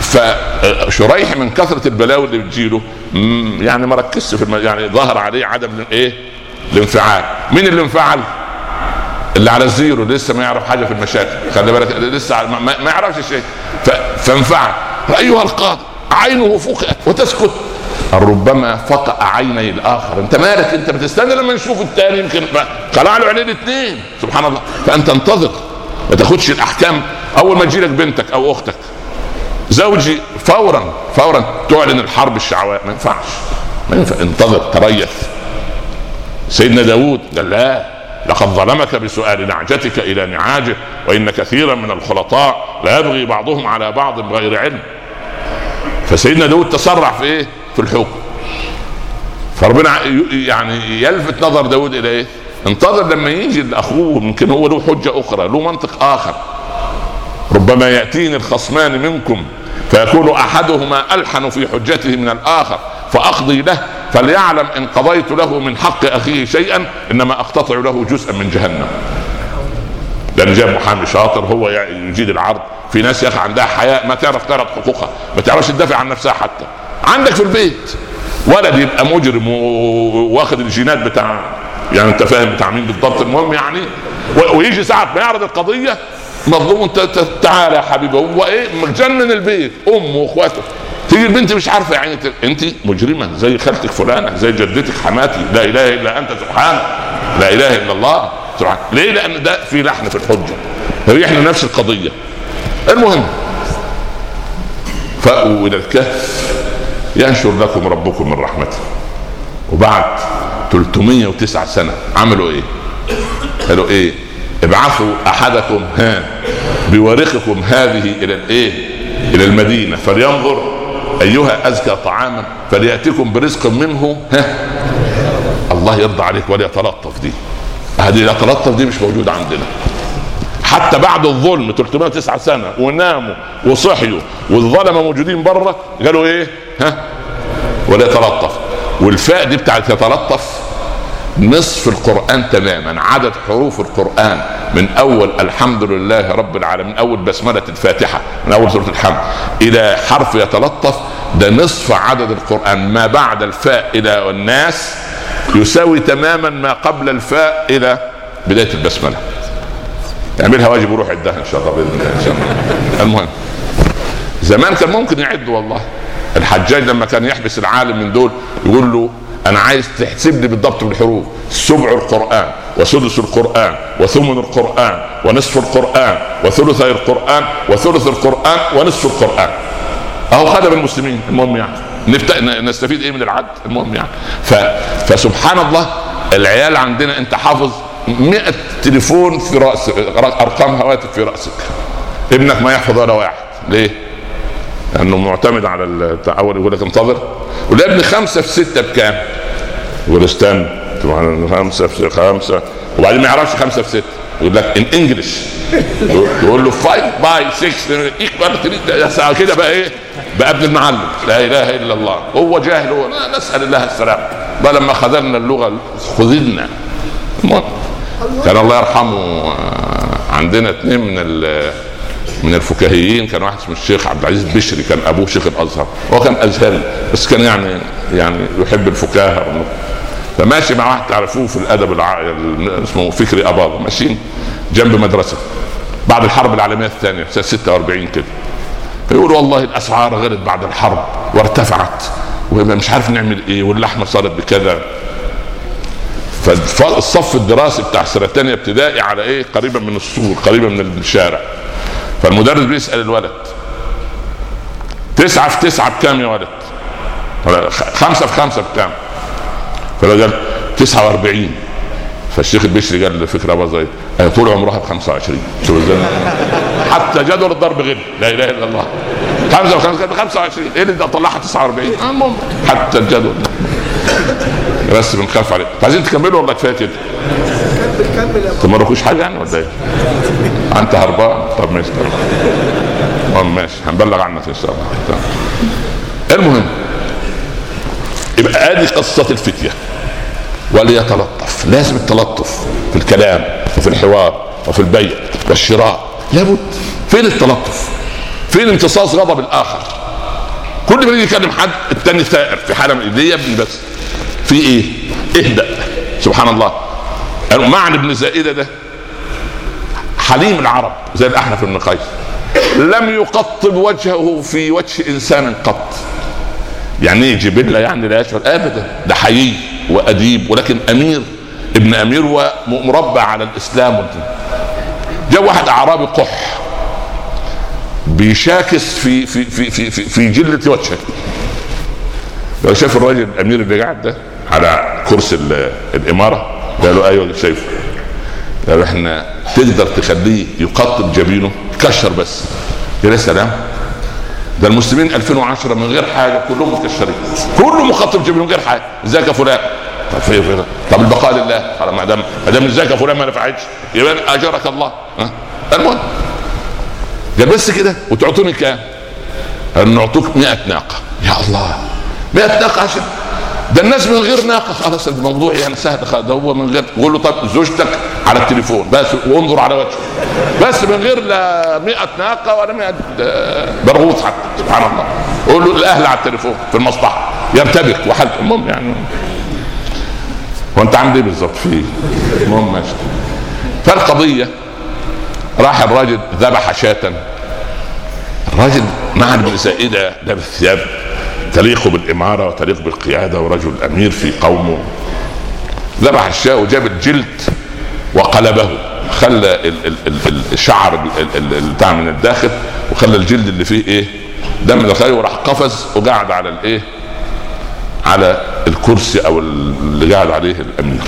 فشريح من كثرة البلاوي اللي بتجيله يعني ما ركزش في الم... يعني ظهر عليه عدم ايه؟ الانفعال. مين اللي انفعل؟ اللي على الزيرو، لسه ما يعرف حاجة في المشاكل، خلي بالك لسه ما, ما يعرفش شيء. ف... فانفعل. ايها القاضي عينه فقئت وتسكت. ربما فقأ عيني الاخر. انت مالك؟ انت بتستنى لما نشوف الثاني، يمكن خلع له عينين الاثنين، سبحان الله. فانت انتظر، ما تاخدش الاحكام اول ما تجيلك بنتك او اختك زوجي فورا فورا تعلن الحرب الشعواء. ما ينفعش، ما ينفع. انتظر، تريث. سيدنا داود قال لا، لقد ظلمك بسؤال نعجتك الى نعاجه، وان كثيرا من الخلطاء لا يبغي بعضهم على بعض بغير علم. فسيدنا داود تسرع في ايه؟ في الحكم. فربنا يعني يلفت نظر داود الى ايه؟ انتظر لما يجي لاخوه، ممكن هو له حجة اخرى، له منطق اخر. ربما يأتيني الخصمان منكم فيكون احدهما الحن في حجته من الاخر فاقضي له، فليعلم ان قضيت له من حق اخيه شيئا انما اقتطع له جزءا من جهنم. لان جاب محامي شاطر هو يجيد العرض. في ناس يا اخي عندها حياء، ما تعرف تعرض حقوقها، ما تعرفش تدافع عن نفسها. حتى عندك في البيت ولد يبقى مجرم واخد الجينات بتاع، يعني انت فاهم بتاع مين بالضبط، المهم يعني، ويجي ساعة ما يعرض القضية مظلوم، انت تعالى يا حبيبي، هو ايه؟ مجنن البيت، امه واخواته. تيجي البنت مش عارفه، يعني انت مجرمه زي خالتك فلانه، زي جدتك حماتي، لا اله الا انت سبحانك، لا اله الا الله سبحانك. ليه؟ لان ده في لحن في الحجه، ريحنا نفس القضيه. المهم، فأووا الى الكهف ينشر لكم ربكم من رحمته. وبعد ثلاثمائة وتسعة سنه عملوا ايه؟ قالوا ايه؟ ابعثوا احدكم ها بورقكم هذه الى الايه؟ الى المدينه فلينظر ايها ازكى طعاما فلياتكم برزق منه. ها الله يرضى عليك وليتلطف. دي هذه يتلطف دي مش موجوده عندنا. حتى بعد الظلم ثلاثمائة وتسعة سنه وناموا وصحيوا والظلمه موجودين بره، قالوا ايه؟ ها وليتلطف. والفاء دي بتاعت يتلطف نصف القرآن تماما، عدد حروف القرآن من أول الحمد لله رب العالمين، أول بسملة الفاتحة من أول سورة الحمد إلى حرف يتلطف، ده نصف عدد القرآن. ما بعد الفاء إلى الناس يساوي تماما ما قبل الفاء إلى بداية البسملة. اعملها واجب وروح عدها إن شاء الله بإذن الله إن شاء الله. المهم زمان كان ممكن يعد، والله الحجاج لما كان يحبس العالم من دول يقول له أنا عايز تحسب لي بالضبط بالحروف سبع القرآن وسدس القرآن وثمن القرآن ونصف القرآن وثلثي القرآن وثلث القرآن ونصف القرآن. أهو خدم المسلمين. المهم يعني نستفيد إيه من العد؟ المهم يعني ف... فسبحان الله العيال عندنا أنت حافظ مئة تليفون في رأسك، أرقام هواتف في رأسك، ابنك ما يحفظ ولا واحد. ليه؟ لأنه معتمد على التعاون. يقول لك انتظر، ولا ابن خمسة في ستة بكام؟ يقول استنى خمسة في خمسة، وبعدين ما يعرفش خمسة في ستة يقول لك ان انجلش، يقول له فايف باي سكس ايكوال كده بقى ايه؟ بقى ابن المعلم. لا اله الا الله، هو جاهل. هو نسأل الله السلام. بقى لما خذلنا اللغة خذلنا. كان الله يرحمه عندنا اثنين من من الفكاهيين، كان واحد اسمه الشيخ عبد العزيز بشري، كان ابوه شيخ الازهر، هو كان ازهري بس كان يعني يعني يحب الفكاهه. فماشي مع واحد تعرفوه في الادب الع... اسمه فكري اباضه، ماشيين جنب مدرسه بعد الحرب العالميه الثانيه سنه ستة وأربعين كده، فيقول والله الاسعار غلت بعد الحرب وارتفعت ومش عارف نعمل ايه، واللحمه صارت بكذا. فالصف الدراسي بتاع سنه ثانيه ابتدائي على ايه؟ قريبا من السور، قريبا من الشارع. فالمدرس بيسأل الولد تسعة في تسعة بكام يا ولد؟ خمسة في خمسة بكام؟ فالولد قال تسعة وأربعين. فالشيخ البشري قال له فكرة بسيطة، هي طول عمرها بخمسة وعشرين. شوف ازاي حتى جدول الضرب غير. لا اله الا الله. خمسة وخمسة بخمسة وعشرين، ايه اللي اطلعها تسعة وأربعين؟ المهم حتى الجدول بس بنخاف عليه. عايزين تكملوا ولا كفايه كده؟ تمركوش حاجه يعني ولا ايه؟ انت هربان؟ طب ماشي المهم ماشي هنبلغ عنك ان شاء الله. المهم يبقى ادي قصه الفتيه. وليتلطف، لازم التلطف في الكلام وفي الحوار وفي البيع والشراء، لابد. فين التلطف؟ فين امتصاص غضب الاخر؟ كل ما يجي يكلم حد التاني ثائر في حاله من ليه يا ابني بس في ايه؟ اهدأ. سبحان الله. معنى ابن زائدة ده حليم العرب زي الأحنف بن قيس، لم يقطب وجهه في وجه إنسان قط. يعني ايه جبلة؟ يعني لا يشعر أبدا، ده حيي وأديب، ولكن أمير ابن أمير ومربع على الإسلام. جاء واحد أعرابي قح بيشاكس في في في في في, في جلة وجهه. لو شاف الراجل الأمير اللي قاعد ده على كرسي الإمارة قالوا ايوه شايفه، قالوا احنا تقدر تخليه يقطب جبينه كشر بس؟ يا سلام، ده المسلمين ألفين وعشرة من غير حاجه كلهم مكشرين، كله مقطب جبينه من غير حاجه. ازيك يا فلان؟ طب في فلان. طب البقاء لله. خلاص ما دام ما دام ازيك يا فلان ما نفعتش يبقى اجرك الله. ها المهم قال بس كده وتعطوني كام؟ قال نعطوك مئة ناقه. يا الله، مئة ناقه عشان ده الناس من غير ناقه. خلاص الموضوع يعني سهل. ده هو من غير. يقول له طب زوجتك على التليفون بس وانظر على وجهه بس من غير لا مئة ناقه ولا مئة برغوث حتى. سبحان الله. يقول له الاهل على التليفون في المصلحه يرتبك وحد. المهم يعني وانت عامل ايه بالظبط فيه؟ المهم ماشي. فالقضيه راح الراجل ذبح شاة. الراجل مع ابن زائدة لابس ثياب تليق بالإمارة وتليق بالقيادة ورجل أمير في قومه. ذبح الشاة وجاب الجلد وقلبه، خلى الشعر بتاع من الداخل وخلى الجلد اللي فيه ايه دم الخير، وراح قفز وقعد على الايه على الكرسي او اللي قاعد عليه الامير.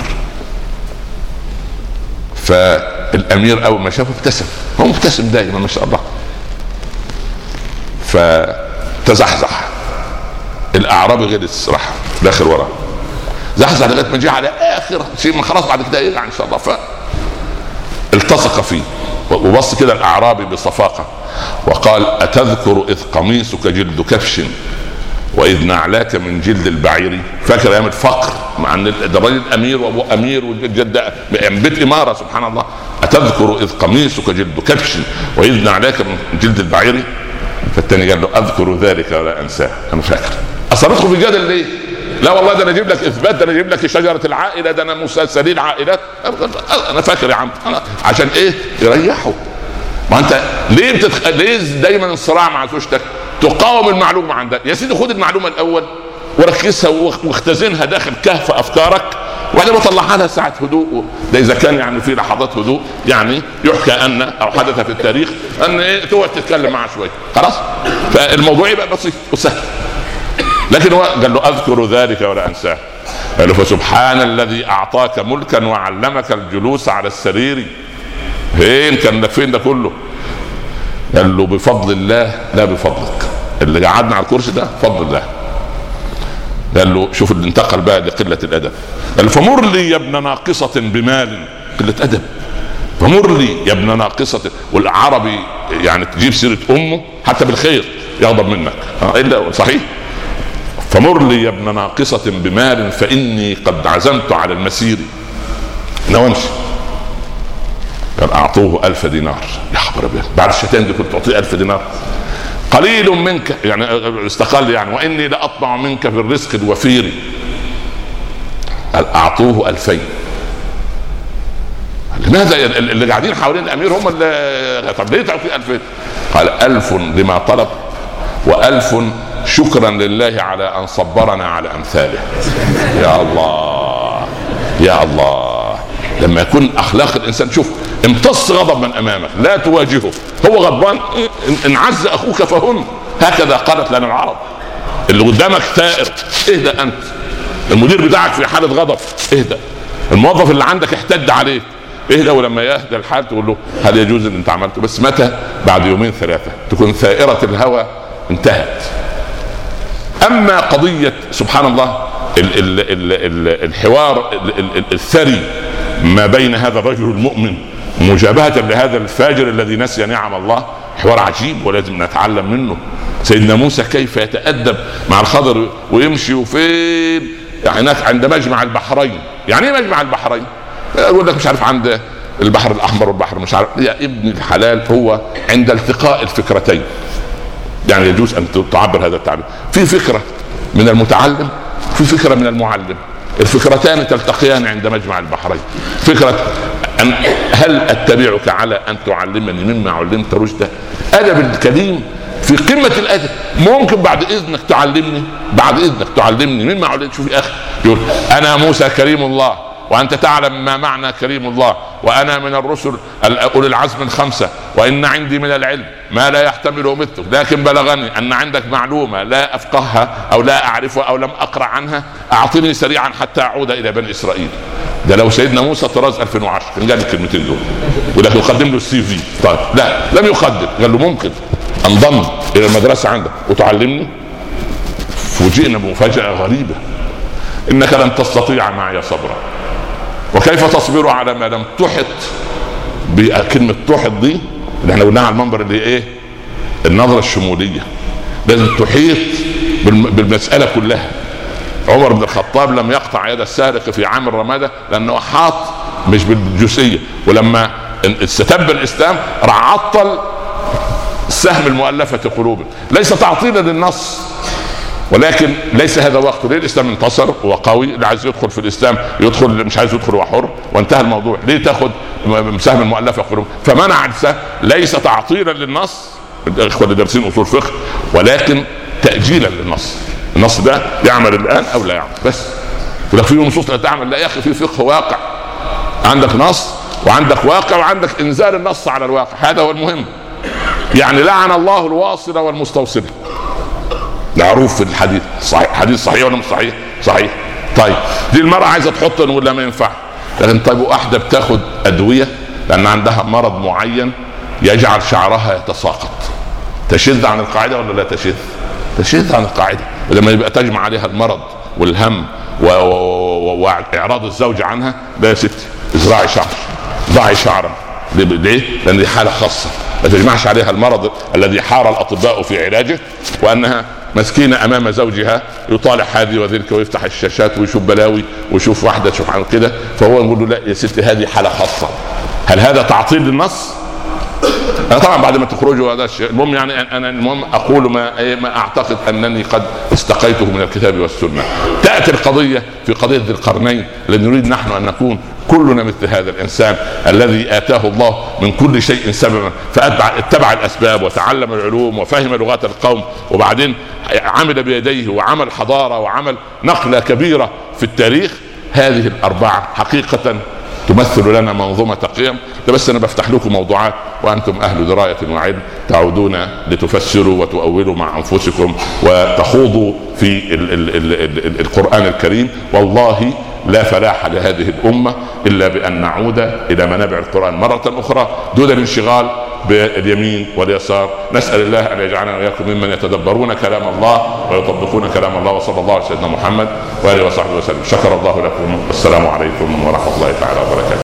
فالامير اول ما شافه ابتسم، هو مبتسم دائما ما شاء الله. فتزحزح الاعرابي غلس راح داخل وراه، زحزح لغايه ما جه على اخر شيء، ما خلاص بعد كده يرجع ان شاء الله. فالتصق فيه وبص كده الاعرابي بصفاقه وقال: اتذكر اذ قميصك جلد كبش واذ نعلاك من جلد البعير. فاكر ايام الفقر مع ان الراجل امير وابو امير وجد بيت اماره سبحان الله. اتذكر اذ قميصك جلد كبش واذ نعلاك من جلد البعير. فالتاني قال له اذكر ذلك ولا انساه. انا فاكر. اصرتكم في جدل ليه؟ لا والله ده انا اجيب لك اثبات، ده انا اجيب لك شجره العائله، ده انا مسلسلين عائلات. انا فاكر يا عم. أنا عشان ايه؟ يريحوا. ما انت ليه بتتخ... ليه دايما الصراع مع زوجتك؟ تقاوم المعلومه عندك يا سيدي. خد المعلومه الاول وركزها واختزنها داخل كهف افكارك وبعدين بطلعها لها ساعه هدوء. ده اذا كان يعني في لحظات هدوء يعني يحكى ان او حدث في التاريخ ان ايه تقعد تتكلم معها شويه خلاص. فالموضوع يبقى بسيط وسهل. لكن هو قال له اذكر ذلك ولا انساه. قال له فسبحان الذي اعطاك ملكا وعلمك الجلوس على السرير. فين كان لك فين ده كله؟ قال له بفضل الله لا بفضلك. اللي قعدنا على الكرسي ده فضل الله. قال له شوف اللي انتقل بقى لقله الادب. قال له فمر لي يا ابن ناقصه بمال. قله ادب. فمر لي يا ابن ناقصه. والعربي يعني تجيب سيره امه حتى بالخير يغضب منك الا صحيح. فمر لي يا ابن ناقصه بمال فاني قد عزمت على المسير. نوامشي. قال اعطوه الف دينار. يا خبر ابيض بعد الشتائم دي كنت تعطيه الف دينار؟ قليل منك يعني استقل يعني واني لاطمع منك في الرزق الوفير. قال اعطوه الفين. لماذا اللي قاعدين حوالين الامير هم اللي طب ليه تعطيه الفين؟ قال الف لما طلب والف شكرا لله على ان صبرنا على امثاله. يا الله يا الله. لما يكون اخلاق الانسان شوف امتص غضب من امامك لا تواجهه. هو غضبان ان عز اخوك فهن. هكذا قالت لنا العرب. اللي قدامك ثائر اهدى انت. المدير بتاعك في حاله غضب اهدى. الموظف اللي عندك احتد عليك اهدى. ولما يهدى الحال تقول له هل يجوز اللي انت عملته؟ بس متى؟ بعد يومين ثلاثه تكون ثائره الهوى انتهت. اما قضيه سبحان الله ال ال ال ال الحوار ال ال الثري ما بين هذا الرجل المؤمن مجابهة لهذا الفاجر الذي نسي نعم الله حوار عجيب ولازم نتعلم منه. سيدنا موسى كيف يتأدب مع الخضر ويمشي وفين يعني هناك عند مجمع البحرين. يعني ايه مجمع البحرين؟ يقول لك مش عارف عند البحر الاحمر والبحر مش عارف. يا ابن الحلال هو عند التقاء الفكرتين. يعني يجوز ان تعبر هذا التعبير. في فكرة من المتعلم في فكرة من المعلم. الفكرتان تلتقيان عند مجمع البحرين. فكرة أن هل أتبعك على أن تعلمني مما علمت رشدا. أدب الكريم في قمة الأدب. ممكن بعد إذنك تعلمني بعد إذنك تعلمني مما علمت. شوف يا أخي يقول أنا موسى كريم الله وأنت تعلم ما معنى كريم الله وأنا من الرسل أولي العزم الخمسة وإن عندي من العلم ما لا يحتمله مثلك لكن بلغني أن عندك معلومة لا أفقهها أو لا أعرفها أو لم أقرأ عنها أعطني سريعا حتى أعود إلى بني إسرائيل. ده لو سيدنا موسى طراز ألفين وعشرة كان قال الكلمتين دول ولكن يقدم له السي في. طيب لا لم يقدم. قال له ممكن انضم إلى المدرسة عندك وتعلمني. فوجئنا بمفاجأة غريبة. إنك لن تستطيع معي صبرا. وكيف تصبر على ما لم تحط. بكلمة تحط دي اللي احنا قلناها على المنبر اللي ايه النظرة الشمولية. لازم تحيط بالمسألة كلها. عمر بن الخطاب لم يقطع يد السارق في عام الرمادة لأنه حاط مش بالجزئية. ولما استتب الإسلام راح عطل السهم المؤلفة قلوبهم. ليس تعطيلا للنص ولكن ليس هذا وقته. ليه الاسلام انتصر وقوي. اللي عايز يدخل في الاسلام يدخل اللي مش عايز يدخل هو حر وانتهى الموضوع. ليه تاخد سهم المؤلفه قلوب؟ فمنع السهم. ليس تعطيلا للنص الاخوه اللي دارسين اصول فقه ولكن تاجيلا للنص. النص ده يعمل الان او لا يعمل بس. ولكن في نصوص لا تعمل. لا يا اخي في فقه واقع. عندك نص وعندك واقع وعندك انزال النص على الواقع. هذا هو المهم. يعني لعن الله الواصل والمستوصل. معروف في الحديث صحيح. حديث صحيح ولا مش صحيح؟ صحيح. طيب دي المرأة عايزة تحط ولا ما ينفع؟ لكن طيب واحدة بتاخد أدوية لأن عندها مرض معين يجعل شعرها يتساقط. تشذ عن القاعدة ولا لا تشذ؟ تشذ عن القاعدة. لما يبقى تجمع عليها المرض والهم وإعراض الزوج عنها لا يا ستي ازرعي شعر ضعي شعرا. ليه؟ لأن دي حالة خاصة. ما تجمعش عليها المرض الذي حار الأطباء في علاجه وأنها مسكينة امام زوجها يطالع هذه وذلك ويفتح الشاشات ويشوف بلاوي ويشوف واحدة سبحان كده، فهو يقول له لا يا ستي هذه حالة خاصة. هل هذا تعطيل للنص؟ أنا طبعا بعد ما تخرجوا هذا الشيء المهم يعني انا المهم اقول ما ما اعتقد انني قد استقيته من الكتاب والسنه. تاتي القضيه في قضيه ذي القرنين الذي نريد نحن ان نكون كلنا مثل هذا الانسان الذي اتاه الله من كل شيء سببا فاتبع اتبع الاسباب وتعلم العلوم وفهم لغات القوم وبعدين عمل بيديه وعمل حضاره وعمل نقله كبيره في التاريخ. هذه الاربعه حقيقه تمثل لنا منظومة قيم. بس أنا بفتح لكم موضوعات وأنتم أهل دراية وعلم تعودون لتفسروا وتؤولوا مع أنفسكم وتخوضوا في ال ال ال ال ال القرآن الكريم. والله لا فلاح لهذه الأمة إلا بأن نعود إلى منابع القرآن مرة أخرى دون الانشغال باليمين واليسار. نسأل الله أن يجعلنا وإياكم ممن يتدبرون كلام الله ويطبقون كلام الله. وصلى الله على سيدنا محمد وآله وصحبه وسلم. شكر الله لكم. السلام عليكم ورحمة الله تعالى وبركاته.